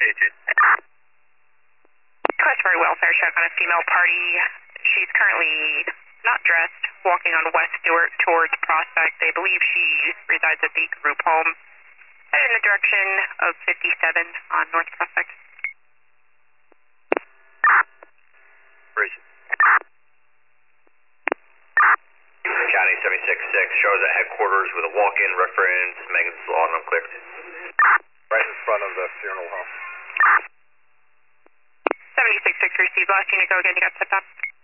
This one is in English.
Customer welfare check on a female party. She's currently not dressed, walking on West Stewart towards Prospect. They believe she resides at the group home. Headed in the direction of 57 on North Prospect. County 76-6 shows at headquarters with a walk-in reference. Megan's Law, and I'm cleared. Right in front of the funeral home. 76-6 received. Last unit, go again. You got stepped up.